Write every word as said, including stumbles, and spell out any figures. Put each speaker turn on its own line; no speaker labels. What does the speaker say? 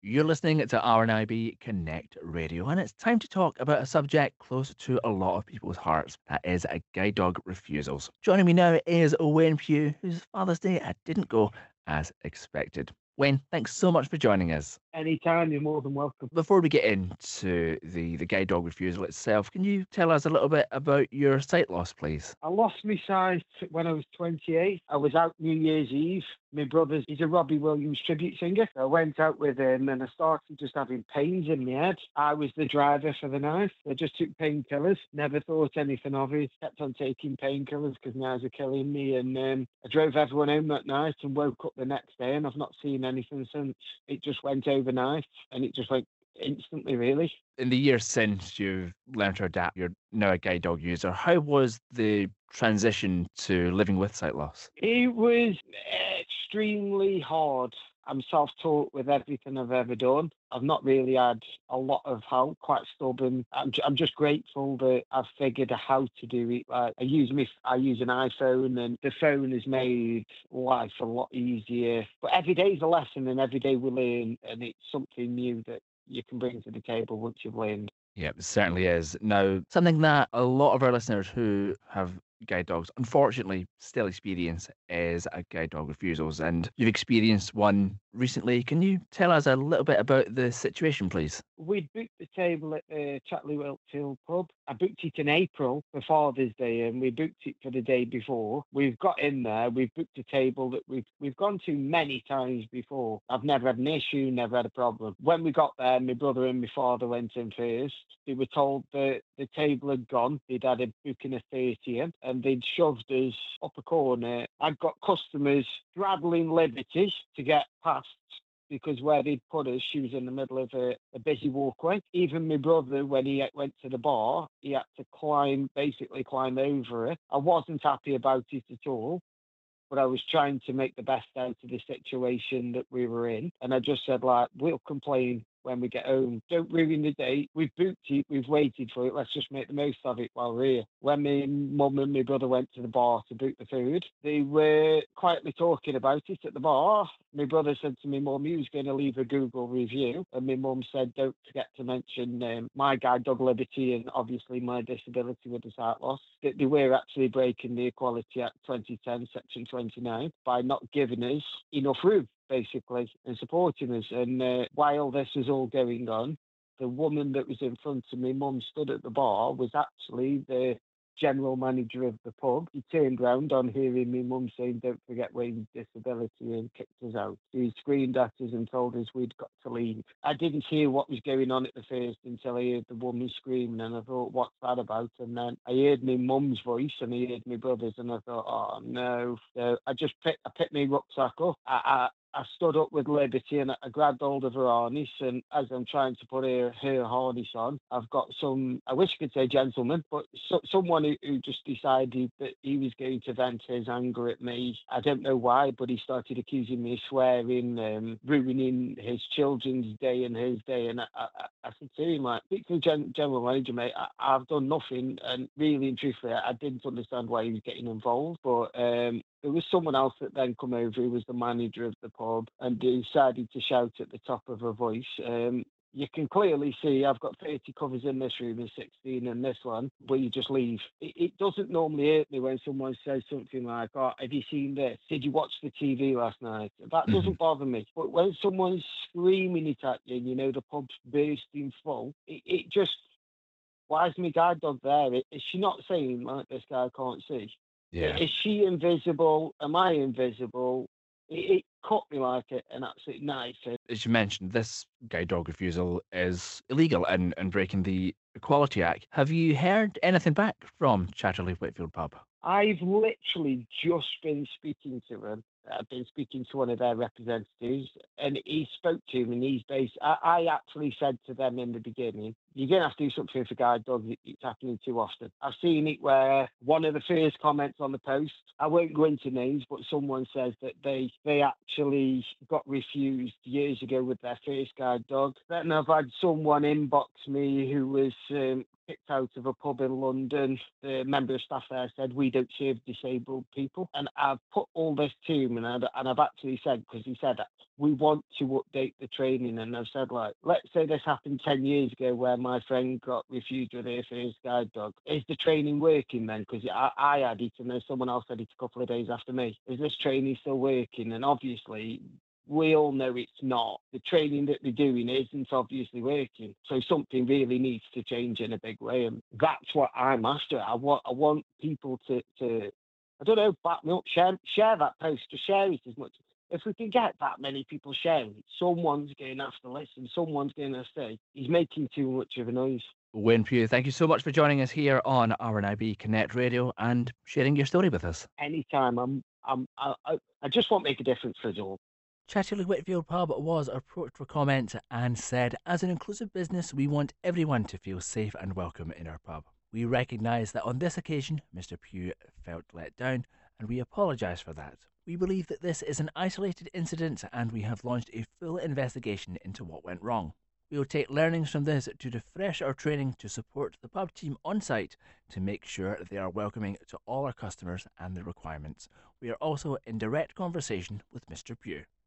You're listening to R N I B Connect Radio, and it's time to talk about a subject close to a lot of people's hearts. That is a guide dog refusals. Joining me now is Wayne Pugh, whose Father's Day uh, didn't go as expected. Wayne, thanks so much for joining us.
Anytime, you're more than welcome.
Before we get into the, the guide dog refusal itself, can you tell us a little bit about your sight loss, please?
I lost my sight when I was twenty-eight. I was out New Year's Eve. My brother's, he's a Robbie Williams tribute singer. I went out with him and I started just having pains in my head. I was the driver for the night. I just took painkillers, never thought anything of it. Kept on taking painkillers because my eyes are killing me. And um, I drove everyone home that night and woke up the next day and I've not seen anything since. It just went overnight and it just went instantly, really.
In the years since you've learned to adapt, you're now a guide dog user. How was the transition to living with sight loss?
It was extremely hard. I'm self-taught with everything I've ever done. I've not really had a lot of help, quite stubborn. I'm, I'm just grateful that I've figured out how to do it. Like I use me, I use an iPhone and the phone has made life a lot easier. But every day is a lesson and every day we learn and it's something new that you can bring to the table once you've learned.
Yeah, it certainly is. Now, something that a lot of our listeners who have guide dogs unfortunately still experience is a guide dog refusals, and you've experienced one recently. Can you tell us a little bit about the situation, please?
We booked the table at the Chatley Wiltfield pub. I booked it in April for Father's Day, and we booked it for the day before. We've got in there. We've booked a table that we've we've gone to many times before. I've never had an issue, never had a problem. When we got there, my brother and my father went in first. They were told that the table had gone. They'd had a booking of thirty in, and they'd shoved us up a corner. I'd got customers straddling Liberty to get past because where they'd put us, she was in the middle of a, a busy walkway. Even my brother, when he went to the bar, he had to climb, basically climb over it. I wasn't happy about it at all, but I was trying to make the best out of the situation that we were in. And I just said, like, we'll complain when we get home. Don't ruin the date. We've booked it. We've waited for it. Let's just make the most of it while we're here. When my mum and my brother went to the bar to book the food, they were quietly talking about it at the bar. My brother said to me, Mum, he was going to leave a Google review. And my mum said, don't forget to mention um, my guide dog Liberty and obviously my disability with the sight loss. That they were actually breaking the Equality Act twenty ten, Section twenty-nine, by not giving us enough room, basically, and supporting us. And uh, while this was all going on, the woman that was in front of me, mum stood at the bar, was actually the general manager of the pub. He turned round on hearing me mum saying, don't forget Wayne's disability, and kicked us out. He screamed at us and told us we'd got to leave. I didn't hear what was going on at the first until I heard the woman screaming, and I thought, what's that about? And then I heard my mum's voice and I heard my brother's, and I thought, oh no. So I just picked, I picked my rucksack up. I, I, I stood up with Liberty and I grabbed hold of her harness. And as I'm trying to put her, her harness on, I've got some, I wish I could say gentleman, but so, someone who, who just decided that he was going to vent his anger at me. I don't know why, but he started accusing me of swearing, um, ruining his children's day and his day. And I, I, I said to him, like, speak to the gen- general manager, mate. I, I've done nothing. And really and truthfully, I didn't understand why he was getting involved. But um, there was someone else that then come over who was the manager of the pub and decided to shout at the top of her voice. Um, you can clearly see I've got thirty covers in this room and sixteen in this one, but you just leave. It, it doesn't normally hurt me when someone says something like, oh, have you seen this? Did you watch the T V last night? That
Mhm.
doesn't bother me. But when someone's screaming it at you and you know the pub's bursting full, it, it just, why is my guide dog there? Is she not saying, like, this guy can't see?
Yeah.
Is she invisible? Am I invisible? It, it cut me like a, an absolute knife.
As you mentioned, this guide dog refusal is illegal and, and breaking the Equality Act. Have you heard anything back from Chatterley Whitfield Pub?
I've literally just been speaking to him. I've been speaking to one of their representatives, and he spoke to me, and he's based. I, I actually said to them in the beginning, you're going to have to do something for guide dogs. It, it's happening too often. I've seen it where one of the first comments on the post, I won't go into names, but someone says that they they actually got refused years ago with their first guide dog. Then I've had someone inbox me who was um, kicked out of a pub in London. The member of staff there said, we don't serve disabled people. And I've put all this to him, and, I, and I've actually said, because he said, we want to update the training. And I've said, like, let's say this happened ten years ago where my friend got refused with her first guide dog. Is the training working then? Because I, I had it and then someone else had it a couple of days after me. Is this training still working? And obviously, we all know it's not. The training that they're doing isn't obviously working. So something really needs to change in a big way. And that's what I'm after. I want I want people to, to I don't know, back me up, share, share that post, to share it as much. If we can get that many people sharing it, someone's going to have to listen. Someone's going to say, he's making too much of a noise.
Wayne Pugh, thank you so much for joining us here on R N I B Connect Radio and sharing your story with us.
Anytime. I'm, I'm, I, I I just want to make a difference for us all.
Chatterley Whitfield Pub was approached for comment and said, as an inclusive business, we want everyone to feel safe and welcome in our pub. We recognise that on this occasion, Mister Pugh felt let down, and we apologise for that. We believe that this is an isolated incident, and we have launched a full investigation into what went wrong. We will take learnings from this to refresh our training to support the pub team on site to make sure they are welcoming to all our customers and their requirements. We are also in direct conversation with Mister Pugh.